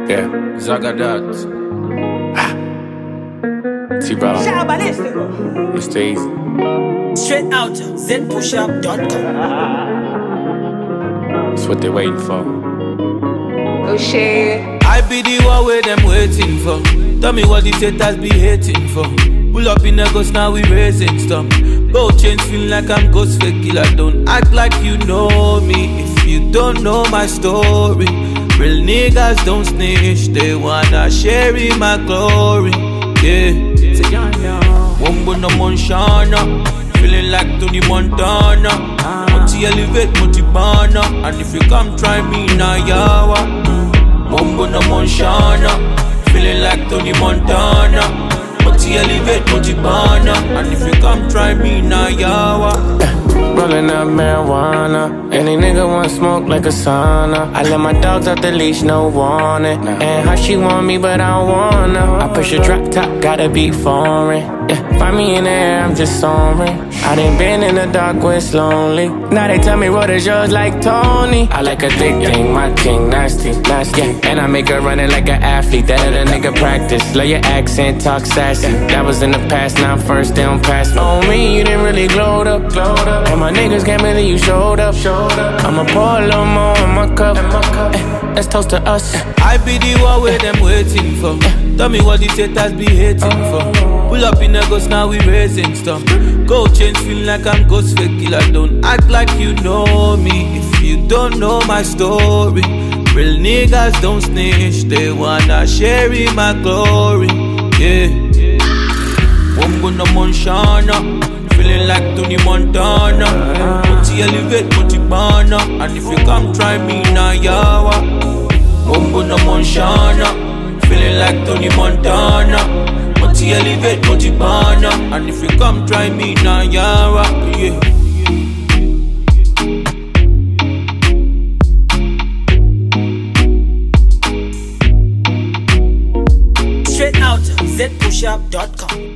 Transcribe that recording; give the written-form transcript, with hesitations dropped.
Yeah, Zagadat. T-Brown. It's too easy. Straight out zpushup.com. It's what they're waiting for. Oh shit. I be the one where them waiting for. Tell me what the haters be hating for. Pull up in a ghost, now we raising stuff. Gold chains feel like I'm ghost fake killer. Don't act like you know me if you don't know my story. Real niggas don't snitch, they wanna share in my glory. Yeah, Wombo no Monshana, feeling like Tony Montana. Multi elevate, multi banner, and if you come try me now, yawa. Wombo no Monshana, feeling like Tony Montana. Multi elevate, multi banner, and if you come try me now, yawa. Rolling up marijuana. Any nigga want smoke like a sauna. I let my dogs out the leash, no warning. And how she want me, but I don't wanna. I push a drop top, gotta be foreign. Yeah, find me in the air, I'm just soaring. I done been in the dark where it's lonely. Now they tell me what is yours like Tony. I like a thick thing, my king, nasty, nasty. Yeah, and I make her run it like an athlete. That a nigga practice. Love your accent, talk sassy. That was in the past, now I'm first, they don't pass me. On me, you didn't really glowed up. And my niggas can't believe you showed up. I'ma pour a little more in my cup. Let's toast to us. I be the one where them waiting for. Tell me what the haters be hating for. Pull up in a ghost, now we raising stuff. Gold chains feel like I'm ghost fake killer. Don't act like you know me if you don't know my story. Real niggas don't snitch, they wanna share in my glory. Yeah, Wombo no Monshana, feeling like Tony Montana. Multi elevate, multi banner, and if you come try me now, yawa. Wombo no Monshana, feeling like Tony Montana. Multi elevate, multi banner, and if you come try me now, yawa. Yeah. Straight out zpushup.com.